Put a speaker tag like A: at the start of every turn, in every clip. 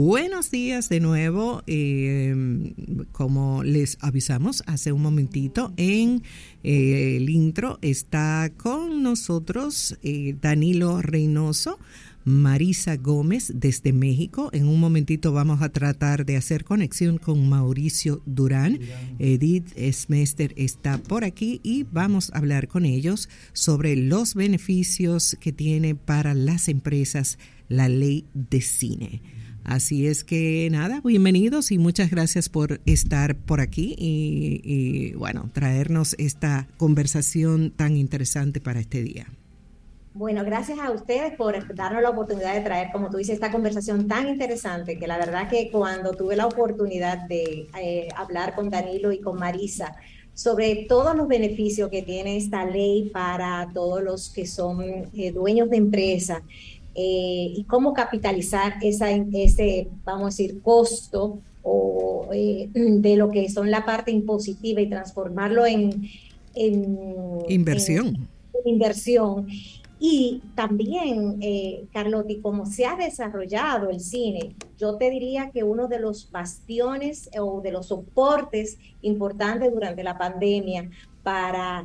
A: Buenos días de nuevo. Como les avisamos hace un momentito en el intro, está con nosotros Danilo Reynoso, Marisa Gómez desde México. En un momentito vamos a tratar de hacer conexión con Mauricio Durán. Edith Smester está por aquí y vamos a hablar con ellos sobre los beneficios que tiene para las empresas la ley de cine. Así es que nada, bienvenidos y muchas gracias por estar por aquí y bueno, traernos esta conversación tan interesante para este día.
B: Bueno, gracias a ustedes por darnos la oportunidad de traer, como tú dices, esta conversación tan interesante, que la verdad que cuando tuve la oportunidad de hablar con Danilo y con Marisa sobre todos los beneficios que tiene esta ley para todos los que son dueños de empresa, y cómo capitalizar ese, vamos a decir, costo o de lo que son la parte impositiva y transformarlo
A: Inversión.
B: en inversión. Y también, Carlotti, como se ha desarrollado el cine, yo te diría que uno de los bastiones o de los soportes importantes durante la pandemia para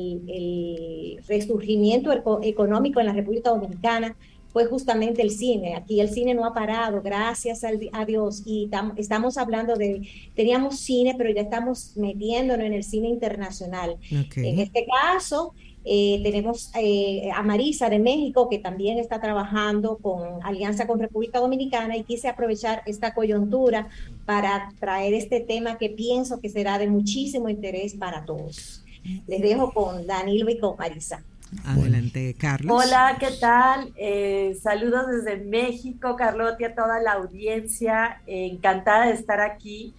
B: el resurgimiento económico en la República Dominicana fue justamente el cine. Aquí el cine no ha parado, gracias a Dios, y estamos hablando teníamos cine, pero ya estamos metiéndonos en el cine internacional.
A: Okay.
B: En este caso, tenemos a Marisa de México, que también está trabajando con alianza con República Dominicana, y quise aprovechar esta coyuntura para traer este tema que pienso que será de muchísimo interés para todos. Les dejo con Danilo y con Marisa.
A: Adelante, Carlos.
C: Hola, ¿qué tal? Saludos desde México, Carlotti, a toda la audiencia. Encantada de estar aquí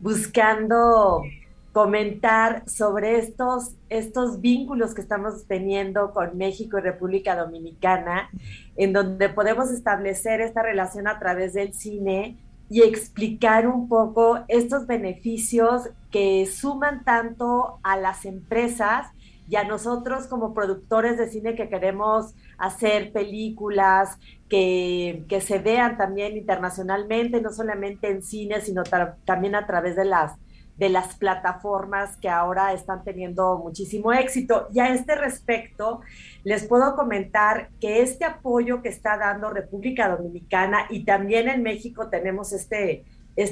C: buscando comentar sobre estos vínculos que estamos teniendo con México y República Dominicana, en donde podemos establecer esta relación a través del cine y explicar un poco estos beneficios que suman tanto a las empresas y a nosotros como productores de cine que queremos hacer películas que se vean también internacionalmente, no solamente en cine, sino también a través de las plataformas que ahora están teniendo muchísimo éxito. Y a este respecto, les puedo comentar que este apoyo que está dando República Dominicana y también en México tenemos este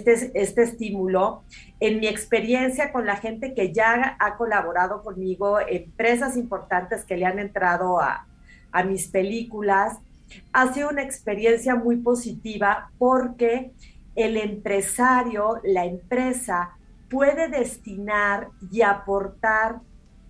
C: estímulo. En mi experiencia con la gente que ya ha colaborado conmigo, empresas importantes que le han entrado a mis películas, ha sido una experiencia muy positiva porque el empresario, la empresa, puede destinar y aportar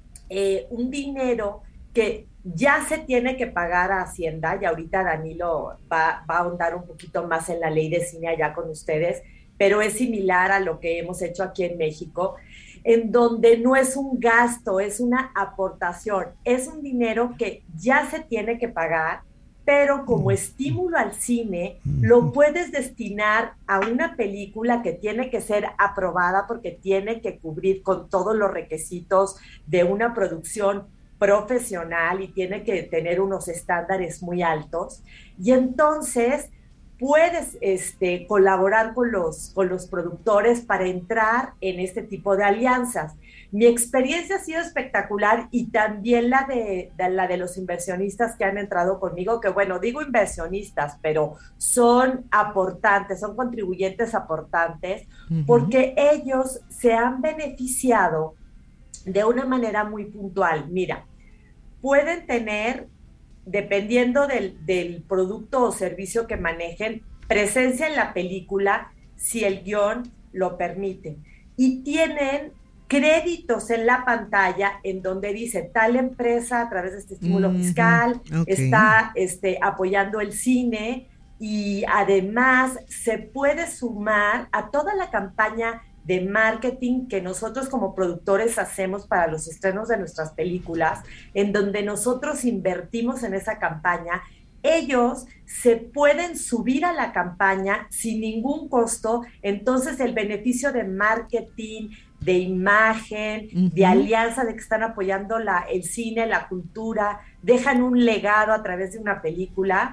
C: un dinero que ya se tiene que pagar a Hacienda, y ahorita Danilo va a ahondar un poquito más en la ley de cine allá con ustedes, pero es similar a lo que hemos hecho aquí en México, en donde no es un gasto, es una aportación, es un dinero que ya se tiene que pagar, pero como estímulo al cine, lo puedes destinar a una película que tiene que ser aprobada porque tiene que cubrir con todos los requisitos de una producción profesional y tiene que tener unos estándares muy altos. Y entonces puedes colaborar con los productores para entrar en este tipo de alianzas. Mi experiencia ha sido espectacular y también la de los inversionistas que han entrado conmigo, que bueno, digo inversionistas, pero son aportantes, son contribuyentes aportantes, porque ellos se han beneficiado de una manera muy puntual. Mira, pueden tener, dependiendo del producto o servicio que manejen, presencia en la película si el guión lo permite. Y tienen créditos en la pantalla en donde dice tal empresa a través de este estímulo fiscal está apoyando el cine, y además se puede sumar a toda la campaña de marketing que nosotros como productores hacemos para los estrenos de nuestras películas, en donde nosotros invertimos en esa campaña. Ellos se pueden subir a la campaña sin ningún costo, entonces el beneficio de marketing, de imagen, de alianza, de que están apoyando el cine, la cultura, dejan un legado a través de una película,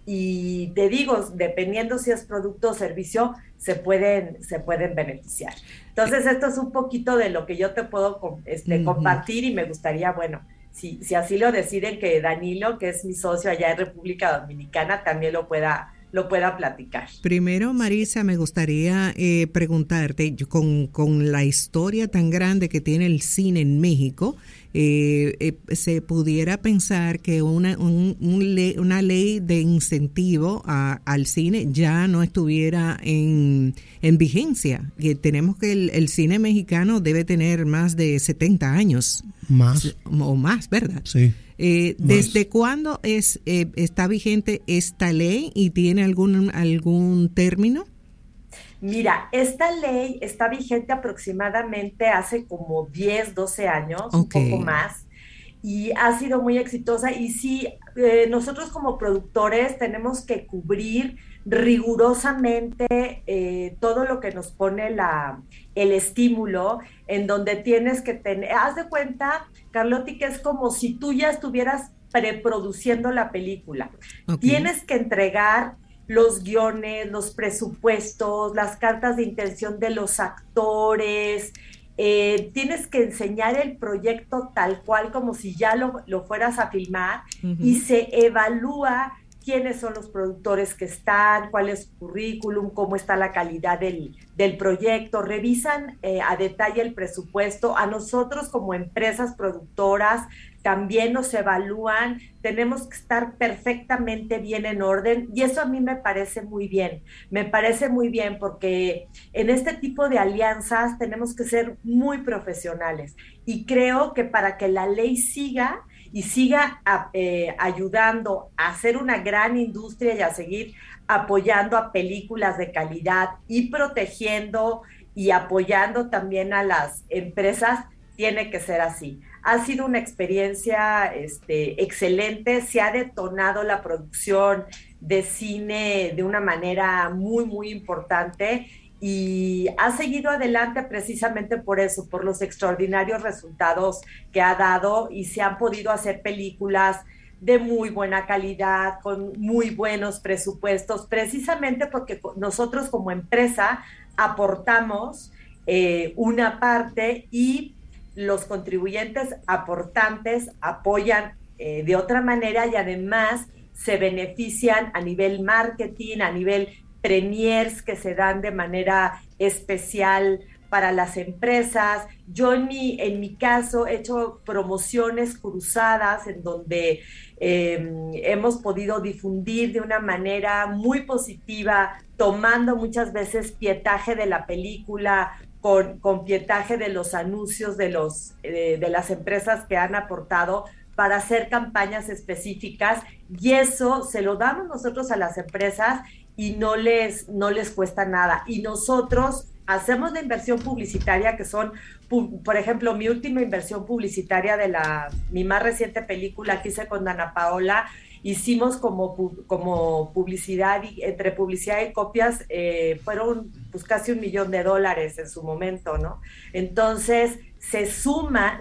C: y te digo, dependiendo si es producto o servicio, se pueden beneficiar. Entonces, esto es un poquito de lo que yo te puedo compartir, y me gustaría, bueno, si así lo deciden, que Danilo, que es mi socio allá en República Dominicana, también lo pueda platicar.
A: Primero, Marisa, me gustaría preguntarte, con la historia tan grande que tiene el cine en México, se pudiera pensar que una ley de incentivo al cine ya no estuviera en vigencia. Que tenemos que el cine mexicano debe tener más de 70 años.
D: Más.
A: O más, ¿verdad?
D: Sí.
A: ¿Desde cuándo está vigente esta ley y tiene algún término?
C: Mira, esta ley está vigente aproximadamente hace como 10, 12 años, okay, un poco más, y ha sido muy exitosa. Y sí, nosotros como productores tenemos que cubrir rigurosamente todo lo que nos pone el estímulo, en donde tienes que tener, haz de cuenta, Carlotti, que es como si tú ya estuvieras preproduciendo la película. Okay. Tienes que entregar los guiones, los presupuestos, las cartas de intención de los actores, tienes que enseñar el proyecto tal cual, como si ya lo fueras a filmar, uh-huh, y se evalúa quiénes son los productores que están, cuál es su currículum, cómo está la calidad del proyecto, revisan a detalle el presupuesto. A nosotros como empresas productoras también nos evalúan, tenemos que estar perfectamente bien en orden, y eso a mí me parece muy bien porque en este tipo de alianzas tenemos que ser muy profesionales, y creo que para que la ley siga ayudando a hacer una gran industria y a seguir apoyando a películas de calidad y protegiendo y apoyando también a las empresas, tiene que ser así. Ha sido una experiencia excelente, se ha detonado la producción de cine de una manera muy, muy importante, y ha seguido adelante precisamente por eso, por los extraordinarios resultados que ha dado, y se han podido hacer películas de muy buena calidad, con muy buenos presupuestos, precisamente porque nosotros como empresa aportamos una parte, y los contribuyentes aportantes apoyan de otra manera, y además se benefician a nivel marketing, a nivel premiers que se dan de manera especial para las empresas. Yo en mi caso he hecho promociones cruzadas en donde hemos podido difundir de una manera muy positiva, tomando muchas veces pietaje de la película, con pietaje de los anuncios de las empresas que han aportado para hacer campañas específicas, y eso se lo damos nosotros a las empresas y no les cuesta nada. Y nosotros hacemos la inversión publicitaria, que son, por ejemplo, mi última inversión publicitaria de mi más reciente película que hice con Dana Paola, hicimos como publicidad, y entre publicidad y copias fueron pues casi $1 millón en su momento, ¿no? Entonces se suman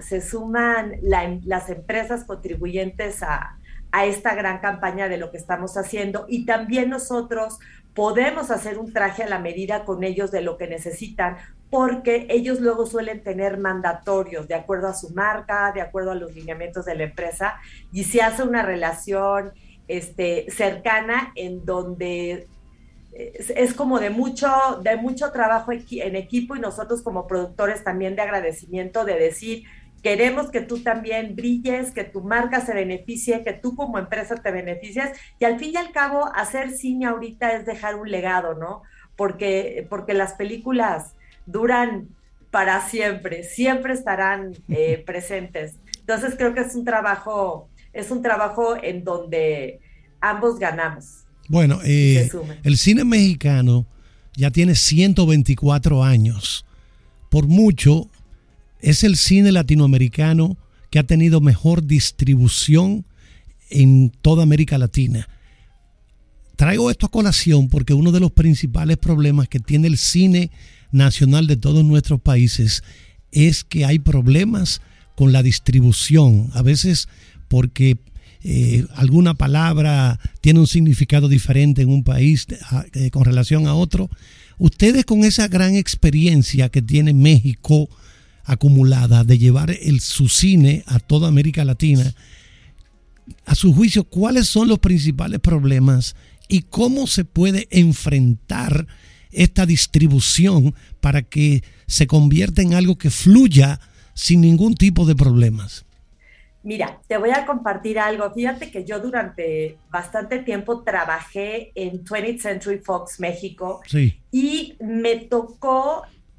C: las empresas contribuyentes a esta gran campaña de lo que estamos haciendo, y también nosotros podemos hacer un traje a la medida con ellos de lo que necesitan, porque ellos luego suelen tener mandatorios de acuerdo a su marca, de acuerdo a los lineamientos de la empresa, y se hace una relación cercana, en donde es como de mucho trabajo en equipo, y nosotros como productores también de agradecimiento, de decir: queremos que tú también brilles, que tu marca se beneficie, que tú como empresa te beneficies, y al fin y al cabo hacer cine ahorita es dejar un legado, ¿no? Porque las películas duran para siempre estarán presentes. Entonces creo que es un trabajo en donde ambos ganamos.
D: Bueno, el cine mexicano ya tiene 124 años. Por mucho, es el cine latinoamericano que ha tenido mejor distribución en toda América Latina. Traigo esto a colación porque uno de los principales problemas que tiene el cine nacional de todos nuestros países es que hay problemas con la distribución. A veces porque alguna palabra tiene un significado diferente en un país con relación a otro. Ustedes, con esa gran experiencia que tiene México acumulada de llevar su cine a toda América Latina, a su juicio, ¿cuáles son los principales problemas y cómo se puede enfrentar esta distribución para que se convierta en algo que fluya sin ningún tipo de problemas?
C: Mira, te voy a compartir algo. Fíjate que yo durante bastante tiempo trabajé en 20th Century Fox México, sí, y me tocó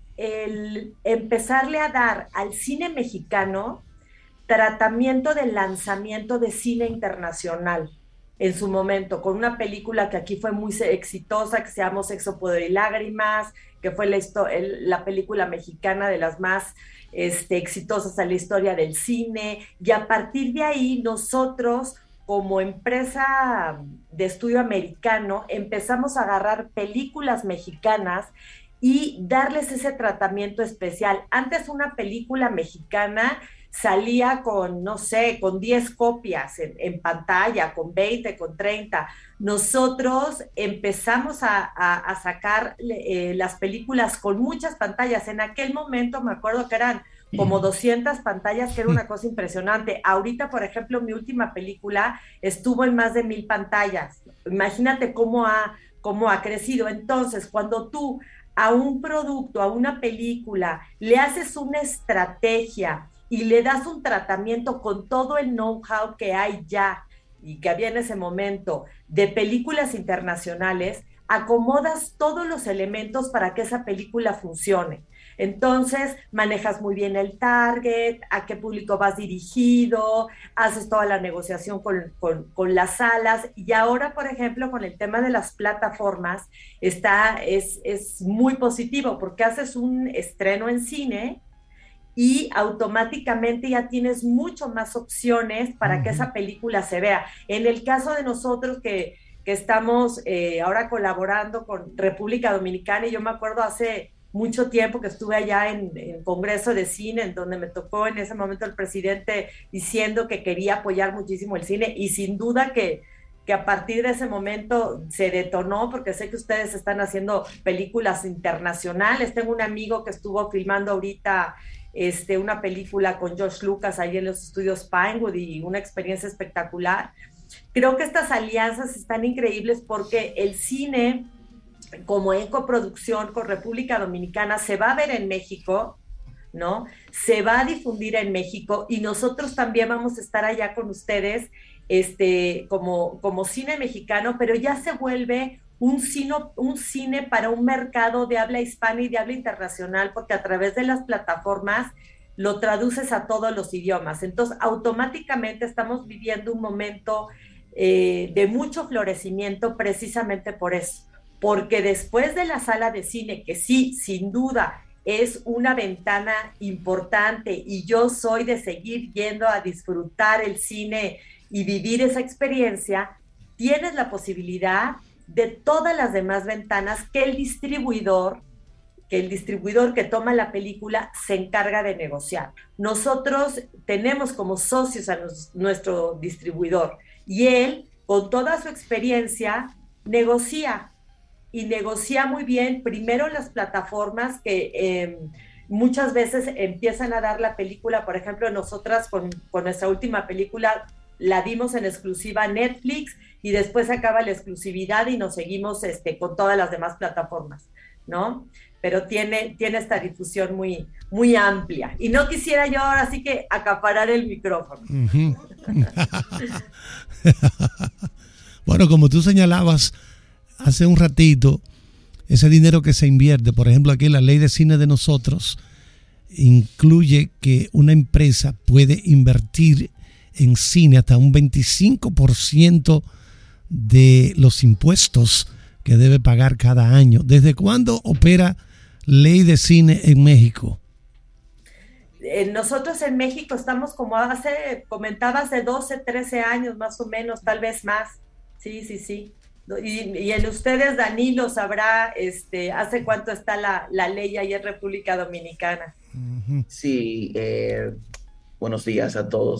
C: empezarle a dar al cine mexicano tratamiento de lanzamiento de cine internacional en su momento, con una película que aquí fue muy exitosa, que se llamó Sexo, Poder y Lágrimas, que fue la película mexicana de las más exitosas en la historia del cine, y a partir de ahí nosotros, como empresa de estudio americano, empezamos a agarrar películas mexicanas y darles ese tratamiento especial. Antes una película mexicana salía con, no sé, con 10 copias en pantalla, con 20, con 30. Nosotros empezamos a sacar las películas con muchas pantallas. En aquel momento me acuerdo que eran como 200 pantallas, que era una cosa impresionante. Ahorita, por ejemplo, mi última película estuvo en más de 1000 pantallas. Imagínate cómo ha crecido. Entonces, cuando tú a un producto, a una película, le haces una estrategia y le das un tratamiento con todo el know-how que hay ya y que había en ese momento de películas internacionales, acomodas todos los elementos para que esa película funcione. Entonces, manejas muy bien el target, a qué público vas dirigido, haces toda la negociación con las salas, y ahora, por ejemplo, con el tema de las plataformas, es muy positivo, porque haces un estreno en cine y automáticamente ya tienes mucho más opciones para que esa película se vea. En el caso de nosotros que estamos ahora colaborando con República Dominicana, y yo me acuerdo hace mucho tiempo que estuve allá en Congreso de Cine, en donde me tocó en ese momento el presidente diciendo que quería apoyar muchísimo el cine, y sin duda que a partir de ese momento se detonó, porque sé que ustedes están haciendo películas internacionales. Tengo un amigo que estuvo filmando ahorita una película con George Lucas ahí en los estudios Pinewood, y una experiencia espectacular. Creo que estas alianzas están increíbles porque el cine, como en coproducción con República Dominicana, se va a ver en México, ¿no? Se va a difundir en México, y nosotros también vamos a estar allá con ustedes como cine mexicano, pero ya se vuelve un cine para un mercado de habla hispana y de habla internacional, porque a través de las plataformas lo traduces a todos los idiomas. Entonces, automáticamente estamos viviendo un momento de mucho florecimiento precisamente por eso, porque después de la sala de cine, que sí, sin duda, es una ventana importante, y yo soy de seguir yendo a disfrutar el cine y vivir esa experiencia, tienes la posibilidad de todas las demás ventanas que el distribuidor que toma la película se encarga de negociar. Nosotros tenemos como socios a nuestro distribuidor, y él, con toda su experiencia, negocia muy bien. Primero las plataformas que muchas veces empiezan a dar la película. Por ejemplo, nosotras con nuestra última película la dimos en exclusiva a Netflix, y después acaba la exclusividad y nos seguimos con todas las demás plataformas, ¿no? Pero tiene esta difusión muy, muy amplia. Y no quisiera yo ahora sí que acaparar el micrófono. Uh-huh.
D: Bueno, como tú señalabas hace un ratito, ese dinero que se invierte, por ejemplo, aquí la ley de cine de nosotros incluye que una empresa puede invertir en cine hasta un 25% de los impuestos que debe pagar cada año. ¿Desde cuándo opera ley de cine en México?
C: Nosotros en México estamos como comentabas, de 12, 13 años más o menos, tal vez más. Sí. Y en ustedes, Danilo, sabrá hace cuánto está la ley ahí en República Dominicana.
E: Sí, buenos días a todos.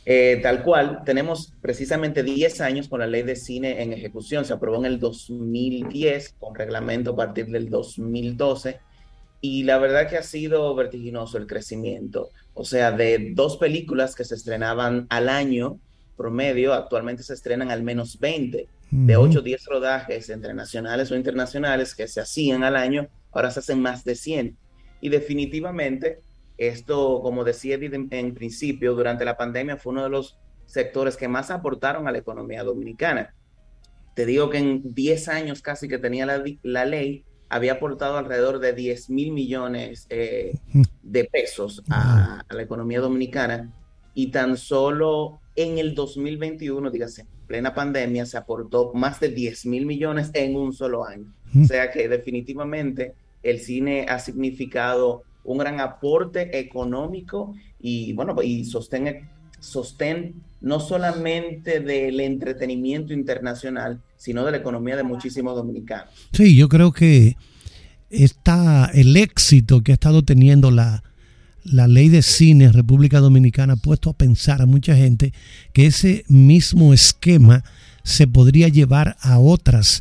E: Tal cual, tenemos precisamente 10 años con la ley de cine en ejecución. Se aprobó en el 2010, con reglamento a partir del 2012. Y la verdad que ha sido vertiginoso el crecimiento. O sea, de 2 películas que se estrenaban al año promedio, actualmente se estrenan al menos 20. De 8 o 10 rodajes entre nacionales o internacionales que se hacían al año, ahora se hacen más de 100. Y definitivamente esto, como decía Edith en principio, durante la pandemia fue uno de los sectores que más aportaron a la economía dominicana. Te digo que en 10 años casi que tenía la ley, había aportado alrededor de 10,000 millones de pesos a la economía dominicana, y tan solo en el 2021, dígase, en plena pandemia, se aportó más de 10,000 millones en un solo año. O sea que definitivamente el cine ha significado un gran aporte económico y, bueno, y sostén no solamente del entretenimiento internacional, sino de la economía de muchísimos dominicanos.
D: Sí, yo creo que el éxito que ha estado teniendo la ley de cine en República Dominicana ha puesto a pensar a mucha gente que ese mismo esquema se podría llevar a otros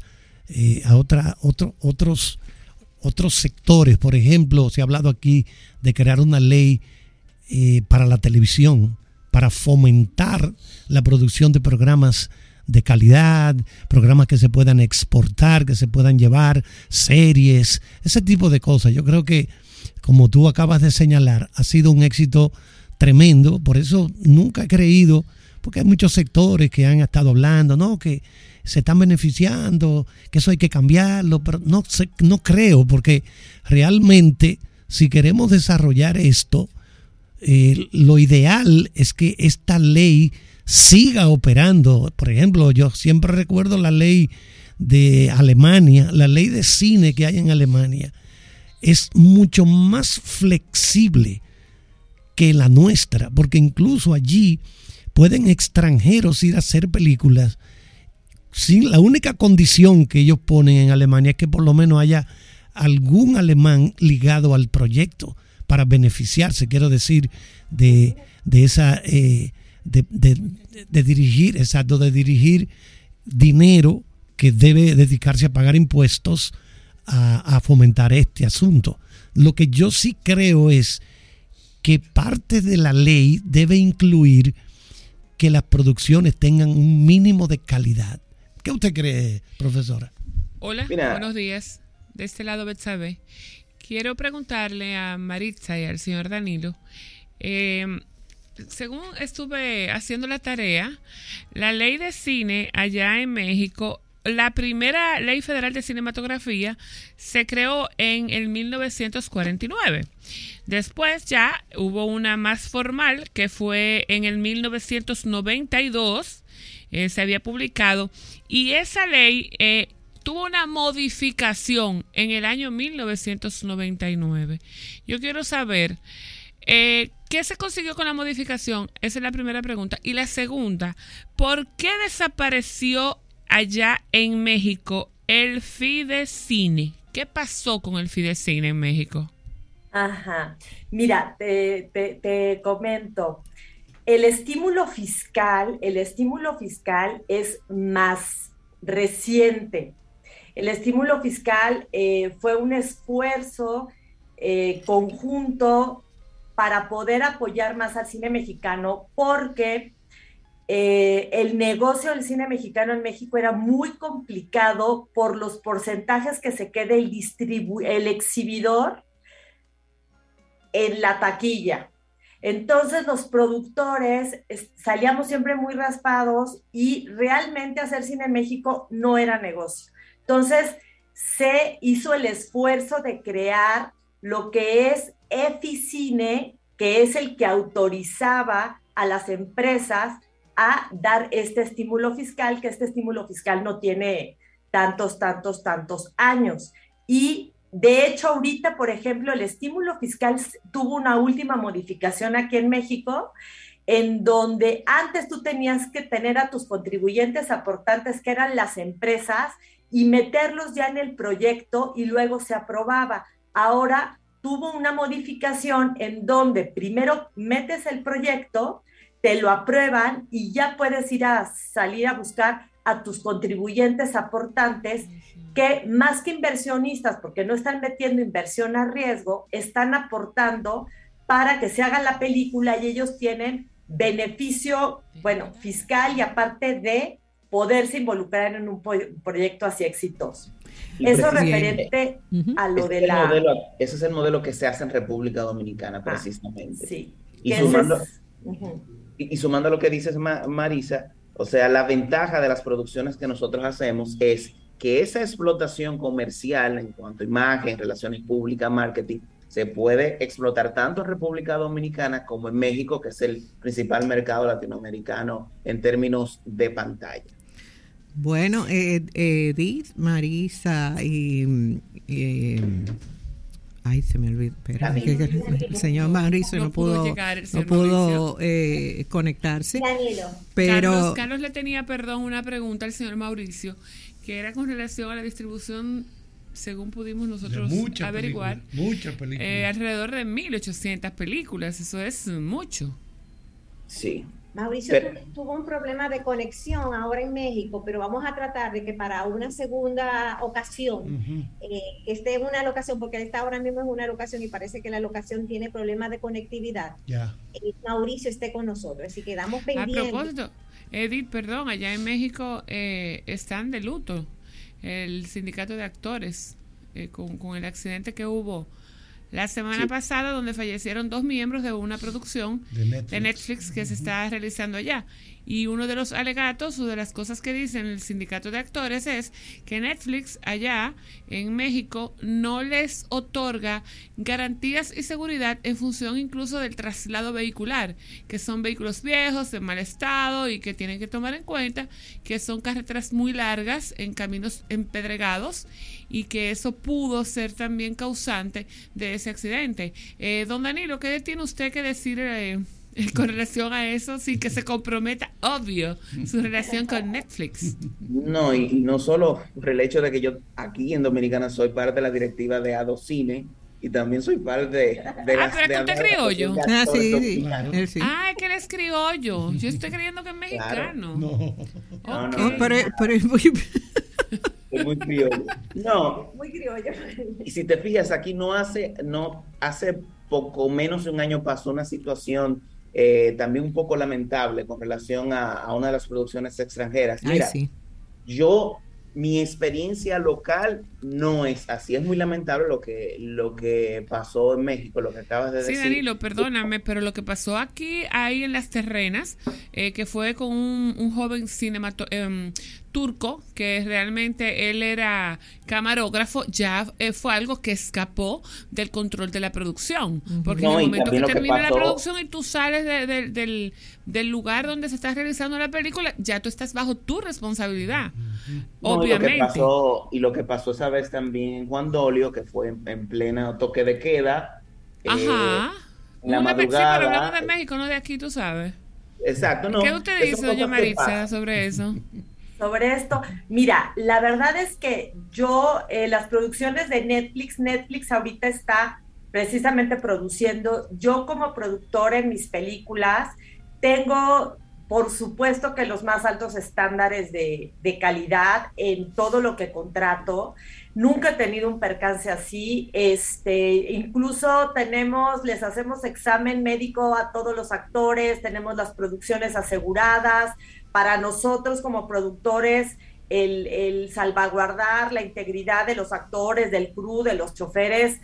D: sectores. Por ejemplo, se ha hablado aquí de crear una ley para la televisión, para fomentar la producción de programas de calidad, programas que se puedan exportar, que se puedan llevar, series, ese tipo de cosas. Yo creo que, como tú acabas de señalar, ha sido un éxito tremendo. Por eso nunca he creído, porque hay muchos sectores que han estado hablando, ¿no?, que se están beneficiando, que eso hay que cambiarlo, pero no creo, porque realmente si queremos desarrollar esto, lo ideal es que esta ley siga operando. Por ejemplo, yo siempre recuerdo la ley de Alemania, la ley de cine que hay en Alemania es mucho más flexible que la nuestra, porque incluso allí pueden extranjeros ir a hacer películas sin la única condición que ellos ponen en Alemania es que por lo menos haya algún alemán ligado al proyecto para beneficiarse, quiero decir, de esa de dirigir dinero que debe dedicarse a pagar impuestos a fomentar este asunto. Lo que yo sí creo es que parte de la ley debe incluir que las producciones tengan un mínimo de calidad. ¿Qué usted cree, profesora?
F: Hola, buenos días. De este lado, Betsabe. Quiero preguntarle a Maritza y al señor Danilo, según estuve haciendo la tarea, la ley de cine allá en México, la primera ley federal de cinematografía se creó en el 1949. Después ya hubo una más formal que fue en el 1992, se había publicado, y esa ley tuvo una modificación en el año 1999. Yo quiero saber ¿qué se consiguió con la modificación? Esa es la primera pregunta. Y la segunda, ¿por qué desapareció allá en México el Fidecine? ¿Qué pasó con el Fidecine en México?
C: Ajá. Mira, te comento. El estímulo fiscal es más reciente. El estímulo fiscal fue un esfuerzo conjunto para poder apoyar más al cine mexicano, porque el negocio del cine mexicano en México era muy complicado por los porcentajes que se queda el exhibidor en la taquilla. Entonces los productores salíamos siempre muy raspados y realmente hacer cine en México no era negocio. Entonces se hizo el esfuerzo de crear lo que es Eficine, que es el que autorizaba a las empresas a dar este estímulo fiscal, que este estímulo fiscal no tiene tantos años. Y de hecho, ahorita, por ejemplo, el estímulo fiscal tuvo una última modificación aquí en México, en donde antes tú tenías que tener a tus contribuyentes aportantes, que eran las empresas, y meterlos ya en el proyecto y luego se aprobaba. Ahora tuvo una modificación en donde primero metes el proyecto, te lo aprueban y ya puedes salir a buscar a tus contribuyentes aportantes que más que inversionistas, porque no están metiendo inversión a riesgo, están aportando para que se haga la película y ellos tienen beneficio, fiscal y aparte de poderse involucrar en un proyecto así exitoso. Eso referente a lo de la...
E: Ese es el modelo que se hace en República Dominicana, precisamente.
C: Sí.
E: Y sumando a lo que dices, Marisa, o sea, la ventaja de las producciones que nosotros hacemos es que esa explotación comercial en cuanto a imagen, relaciones públicas, marketing, se puede explotar tanto en República Dominicana como en México, que es el principal mercado latinoamericano en términos de pantalla.
A: Bueno, Edith, Marisa y se me olvidó. Espera, el señor Mauricio no pudo conectarse.
B: Danilo.
A: Pero
F: Carlos le tenía, una pregunta al señor Mauricio, que era con relación a la distribución, según pudimos nosotros averiguar,
D: muchas películas.
F: Alrededor de 1.800 películas, eso es mucho.
E: Sí.
B: Mauricio tuvo un problema de conexión ahora en México, pero vamos a tratar de que para una segunda ocasión, esté en una locación, porque él está ahora mismo en una locación y parece que la locación tiene problemas de conectividad. Mauricio esté con nosotros, así que quedamos pendientes.
F: A propósito, Edith, allá en México están de luto el sindicato de actores con el accidente que hubo la semana pasada, donde fallecieron 2 miembros de una producción de Netflix que se está realizando allá. Y uno de los alegatos o de las cosas que dicen el sindicato de actores es que Netflix allá en México no les otorga garantías y seguridad en función incluso del traslado vehicular, que son vehículos viejos, en mal estado, y que tienen que tomar en cuenta que son carreteras muy largas en caminos empedregados, y que eso pudo ser también causante de ese accidente. Don Danilo, ¿qué tiene usted que decir con relación a eso, sin que se comprometa, obvio, su relación con Netflix?
E: No, y no solo por el hecho de que yo aquí en Dominicana soy parte de la directiva de ADOCINE, y también soy parte de las...
F: pero es que usted es criollo.
A: Sí.
F: Es que él es criollo. Yo estoy creyendo que es mexicano.
E: Claro.
A: No, pero es muy...
E: Es muy criollo. No.
B: Muy criollo.
E: Y si te fijas, aquí hace poco menos de un año pasó una situación también un poco lamentable con relación a una de las producciones extranjeras. Mira, mi experiencia local no es así. Es muy lamentable lo que pasó en México, lo que acabas de decir.
F: Sí, Danilo, perdóname, pero lo que pasó aquí, ahí en Las Terrenas, que fue con un joven turco, que realmente él era camarógrafo, ya fue algo que escapó del control de la producción. Porque en el momento que termina la producción y tú sales del lugar donde se está realizando la película, ya tú estás bajo tu responsabilidad. Obviamente.
E: Lo que pasó esa vez también en Juan Dolio, que fue en plena toque de queda.
F: Ajá.
E: En la madrugada.
F: Pero hablamos de México, no de aquí, tú sabes.
E: Exacto, no.
F: ¿Qué usted dice, doña Maritza, sobre eso?
C: Sobre esto, mira, la verdad es que las producciones de Netflix ahorita está precisamente produciendo, yo como productora en mis películas, tengo, por supuesto, que los más altos estándares de calidad en todo lo que contrato. Nunca he tenido un percance así, incluso les hacemos examen médico a todos los actores, tenemos las producciones aseguradas. Para nosotros como productores, el salvaguardar la integridad de los actores, del crew, de los choferes,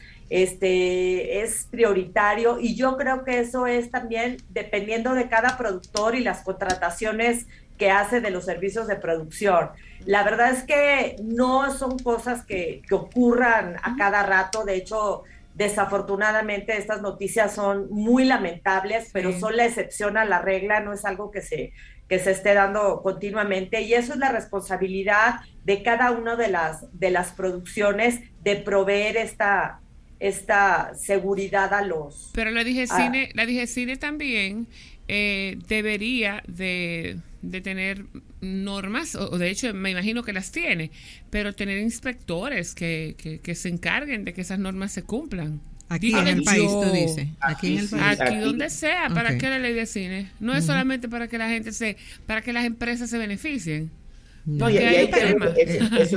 C: es prioritario, y yo creo que eso es también dependiendo de cada productor y las contrataciones que hace de los servicios de producción. La verdad es que no son cosas que ocurran a cada rato. De hecho, desafortunadamente estas noticias son muy lamentables, pero son la excepción a la regla, no es algo que se esté dando continuamente, y eso es la responsabilidad de cada una de las producciones, de proveer esta seguridad a los...
F: Pero la DGCINE también debería de tener normas, o de hecho me imagino que las tiene, pero tener inspectores que se encarguen de que esas normas se cumplan.
A: Aquí en el país, tú dices. Aquí en el país.
F: Aquí donde sea. ¿Para qué la ley de cine? No es solamente para que la gente para que las empresas se beneficien.
E: No, y eso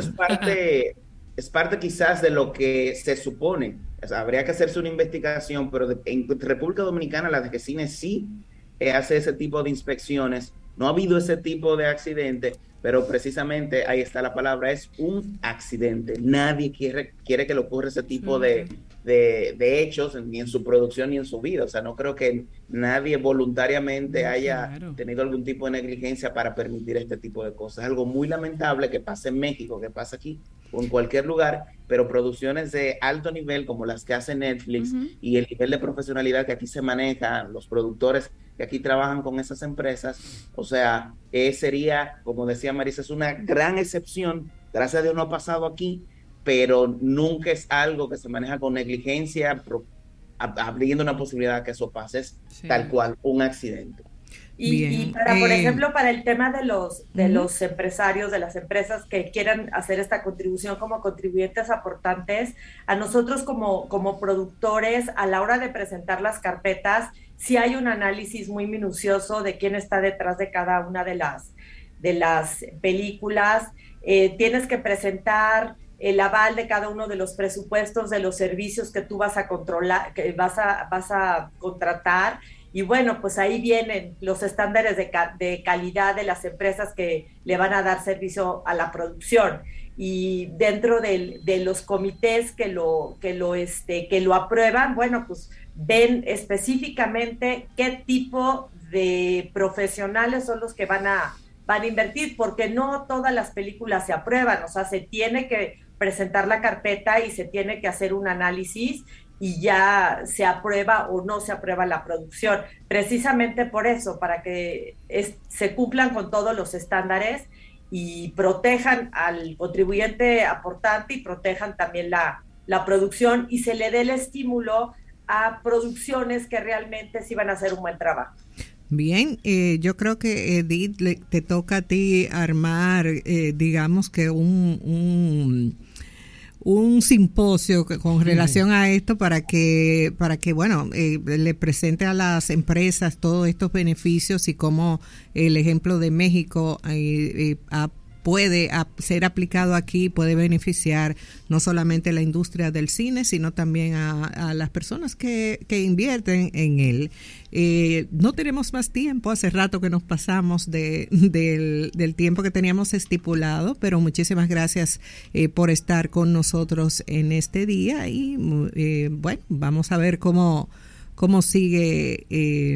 E: es parte quizás de lo que se supone. O sea, habría que hacerse una investigación, pero en República Dominicana la de cine sí hace ese tipo de inspecciones. No ha habido ese tipo de accidente, pero precisamente ahí está la palabra, es un accidente. Nadie quiere que le ocurra ese tipo de hechos, ni en su producción ni en su vida. O sea, no creo que nadie voluntariamente haya tenido algún tipo de negligencia para permitir este tipo de cosas. Es algo muy lamentable que pase en México, que pasa aquí o en cualquier lugar, pero producciones de alto nivel como las que hace Netflix y el nivel de profesionalidad que aquí se maneja, los productores que aquí trabajan con esas empresas, o sea, sería, como decía Marisa, es una gran excepción. Gracias a Dios no ha pasado aquí, pero nunca es algo que se maneja con negligencia, abriendo una posibilidad de que eso pase, es tal cual un accidente.
C: Y para, por ejemplo, para el tema de los empresarios, de las empresas que quieran hacer esta contribución como contribuyentes aportantes, a nosotros como productores, a la hora de presentar las carpetas, sí hay un análisis muy minucioso de quién está detrás de cada una de las películas. Tienes que presentar el aval de cada uno de los presupuestos de los servicios que tú vas a controlar, que vas a contratar. Y bueno, pues ahí vienen los estándares de calidad de las empresas que le van a dar servicio a la producción. Y dentro de los comités que lo aprueban, bueno, pues ven específicamente qué tipo de profesionales son los que van a invertir, porque no todas las películas se aprueban. O sea, se tiene que presentar la carpeta y se tiene que hacer un análisis y ya se aprueba o no se aprueba la producción, precisamente por eso, para que se cumplan con todos los estándares y protejan al contribuyente aportante y protejan también la producción, y se le dé el estímulo a producciones que realmente sí van a hacer un buen trabajo.
A: Bien, yo creo que Edith, te toca a ti armar, digamos que un simposio con relación a esto para que bueno, le presente a las empresas todos estos beneficios y cómo el ejemplo de México puede ser aplicado aquí, puede beneficiar no solamente a la industria del cine, sino también a las personas que invierten en él. No tenemos más tiempo, hace rato que nos pasamos del tiempo que teníamos estipulado, pero muchísimas gracias por estar con nosotros en este día y bueno, vamos a ver cómo sigue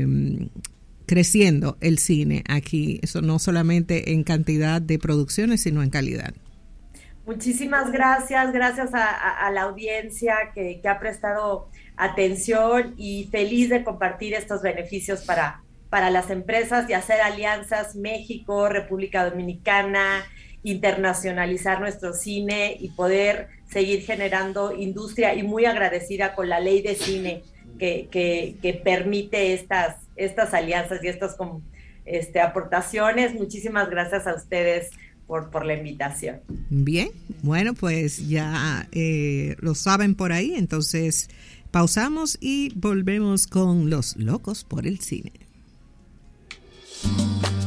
A: creciendo el cine aquí, eso no solamente en cantidad de producciones, sino en calidad.
C: Muchísimas gracias a la audiencia que ha prestado atención, y feliz de compartir estos beneficios para las empresas y hacer alianzas México, República Dominicana, internacionalizar nuestro cine y poder seguir generando industria, y muy agradecida con la ley de cine que permite estas alianzas y estas aportaciones. Muchísimas gracias a ustedes por la invitación.
A: Bien, bueno, pues ya lo saben por ahí, entonces pausamos y volvemos con Los Locos por el Cine.